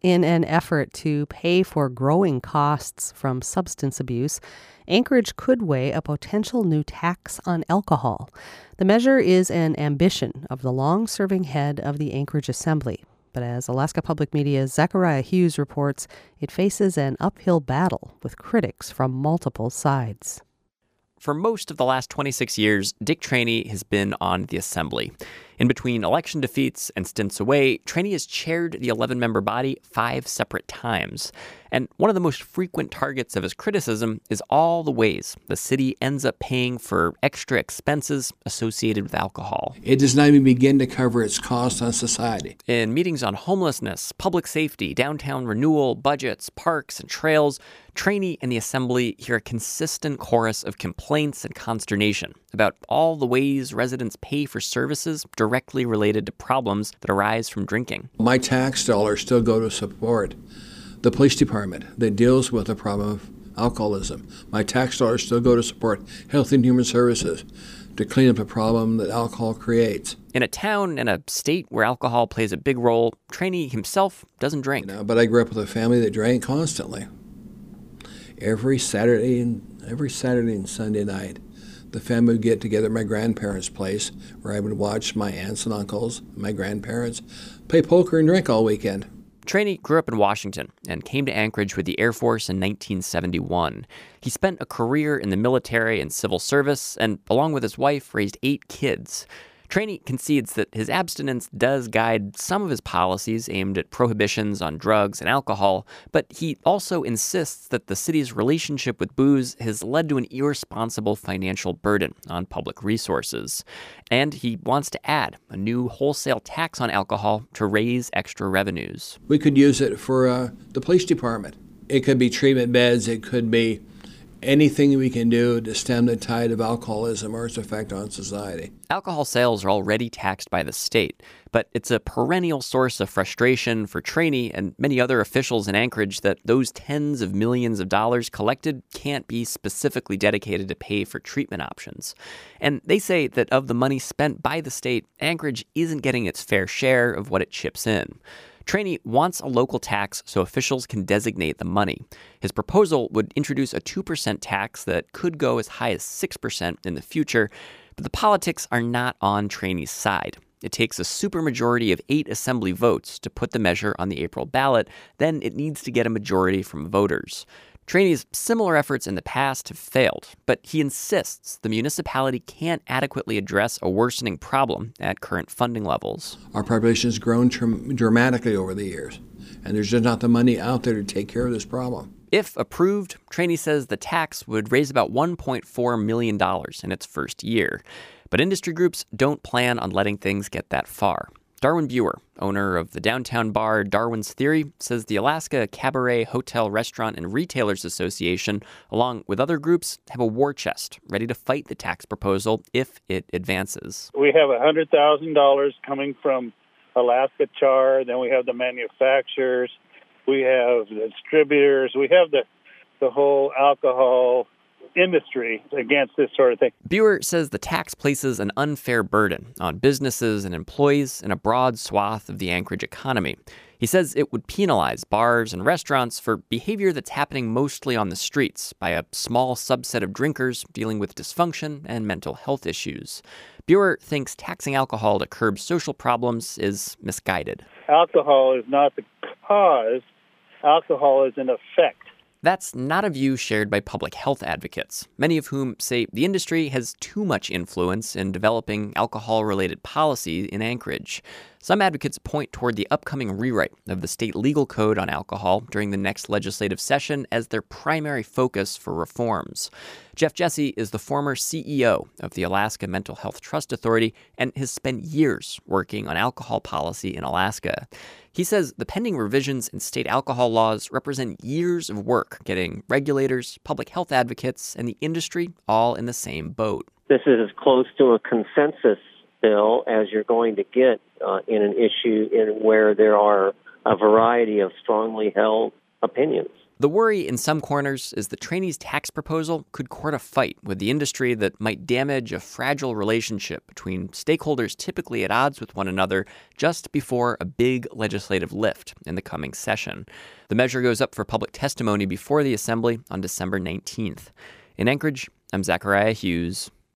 In an effort to pay for growing costs from substance abuse, Anchorage could weigh a potential new tax on alcohol. The measure is an ambition of the long-serving head of the Anchorage Assembly. But as Alaska Public Media's Zachariah Hughes reports, it faces an uphill battle with critics from multiple sides. For most of the last 26 years, Dick Cheney has been on the Assembly. In between election defeats and stints away, Cheney has chaired the 11-member body 5 separate times. And one of the most frequent targets of his criticism is all the ways the city ends up paying for extra expenses associated with alcohol. It does not even begin to cover its cost on society. In meetings on homelessness, public safety, downtown renewal, budgets, parks, and trails, Cheney and the Assembly hear a consistent chorus of complaints and consternation about all the ways residents pay for services directly related to problems that arise from drinking. My tax dollars still go to support the police department that deals with the problem of alcoholism. My tax dollars still go to support Health and Human Services to clean up the problem that alcohol creates. In a town and a state where alcohol plays a big role, Cheney himself doesn't drink. But I grew up with a family that drank constantly. Every Saturday and Sunday night, the family would get together at my grandparents' place, where I would watch my aunts and uncles, my grandparents, play poker and drink all weekend. Cheney grew up in Washington and came to Anchorage with the Air Force in 1971. He spent a career in the military and civil service and, along with his wife, raised 8 kids. Cheney concedes that his abstinence does guide some of his policies aimed at prohibitions on drugs and alcohol, but he also insists that the city's relationship with booze has led to an irresponsible financial burden on public resources. And he wants to add a new wholesale tax on alcohol to raise extra revenues. We could use it for the police department. It could be treatment beds, it could be anything we can do to stem the tide of alcoholism or its effect on society. Alcohol sales are already taxed by the state, but it's a perennial source of frustration for Cheney and many other officials in Anchorage that those tens of millions of dollars collected can't be specifically dedicated to pay for treatment options. And they say that of the money spent by the state, Anchorage isn't getting its fair share of what it chips in. Cheney wants a local tax so officials can designate the money. His proposal would introduce a 2% tax that could go as high as 6% in the future, but the politics are not on Cheney's side. It takes a supermajority of 8 assembly votes to put the measure on the April ballot. Then it needs to get a majority from voters. Cheney's similar efforts in the past have failed, but he insists the municipality can't adequately address a worsening problem at current funding levels. Our population has grown dramatically over the years, and there's just not the money out there to take care of this problem. If approved, Cheney says the tax would raise about $1.4 million in its first year. But industry groups don't plan on letting things get that far. Darwin Buer, owner of the downtown bar Darwin's Theory, says the Alaska Cabaret Hotel Restaurant and Retailers Association, along with other groups, have a war chest ready to fight the tax proposal if it advances. We have $100,000 coming from Alaska Char, then we have the manufacturers, we have the distributors, we have the whole alcohol industry against this sort of thing. Buer says the tax places an unfair burden on businesses and employees in a broad swath of the Anchorage economy. He says it would penalize bars and restaurants for behavior that's happening mostly on the streets by a small subset of drinkers dealing with dysfunction and mental health issues. Buer thinks taxing alcohol to curb social problems is misguided. Alcohol is not the cause. Alcohol is an effect. That's not a view shared by public health advocates, many of whom say the industry has too much influence in developing alcohol-related policy in Anchorage. Some advocates point toward the upcoming rewrite of the state legal code on alcohol during the next legislative session as their primary focus for reforms. Jeff Jesse is the former CEO of the Alaska Mental Health Trust Authority and has spent years working on alcohol policy in Alaska. He says the pending revisions in state alcohol laws represent years of work getting regulators, public health advocates, and the industry all in the same boat. This is as close to a consensus bill as you're going to get in an issue in where there are a variety of strongly held opinions. The worry in some corners is that Trainee's tax proposal could court a fight with the industry that might damage a fragile relationship between stakeholders typically at odds with one another just before a big legislative lift in the coming session. The measure goes up for public testimony before the Assembly on December 19th. In Anchorage, I'm Zachariah Hughes.